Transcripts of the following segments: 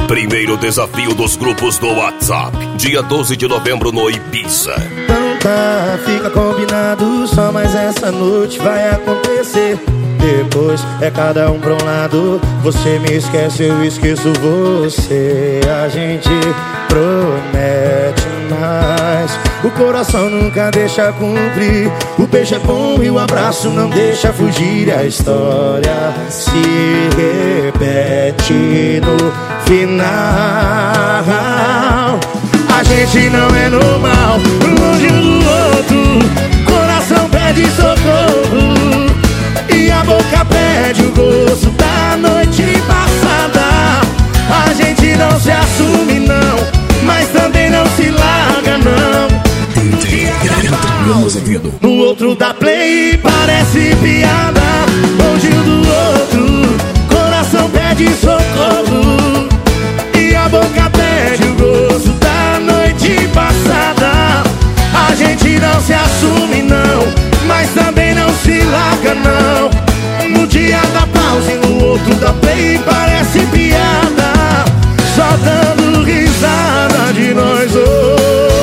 Primeiro desafio dos grupos do WhatsApp, dia 12 de novembro no Ibiza. Então tá, fica combinado, só mais essa noite vai acontecer. Depois é cada um pra um lado, você me esquece, eu esqueço você. A gente promete mais, o coração nunca deixa cumprir. O beijo é bom e o abraço não deixa fugir. A história se repete no final. A gente não é normal, longe um do outro, coração pede socorro e a boca pede o gosto da noite passada. A gente não se assume não, mas também não se larga não. No outro dá play, parece piada. Longe um do outro, coração pede socorro e a boca pede o gosto da noite passada. A gente não se assume não, mas também não se larga não. No dia da pausa e no outro da play, parece piada, só dando risada de nós dois.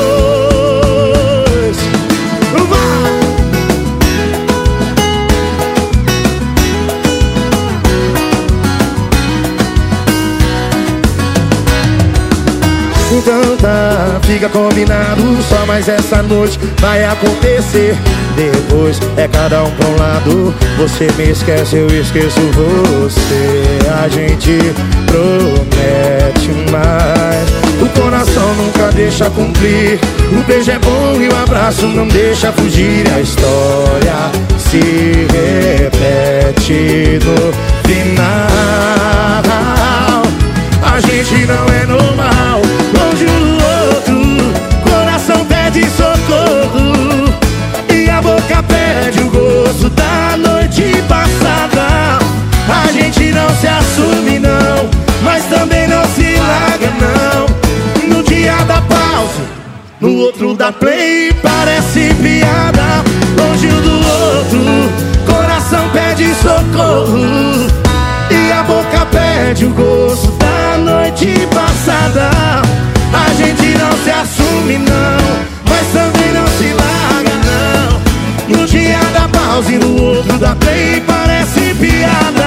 Então tá, fica combinado, só mais essa noite vai acontecer. Depois é cada um pra um lado, você me esquece, eu esqueço você. A gente promete mais, o coração nunca deixa cumprir. O beijo é bom e o abraço não deixa fugir. A história se repete no final. A gente não é normal, longe um do outro, coração pede socorro e a boca pede o gosto da noite passada. A gente não se assume não, mas também não se larga não. No dia da pausa, no outro da play, parece piada. Longe um do outro, coração pede socorro e a boca pede o gosto da noite passada. A gente não se assume não, mas também não se larga não. No dia da pausa e no outro da play, parece piada.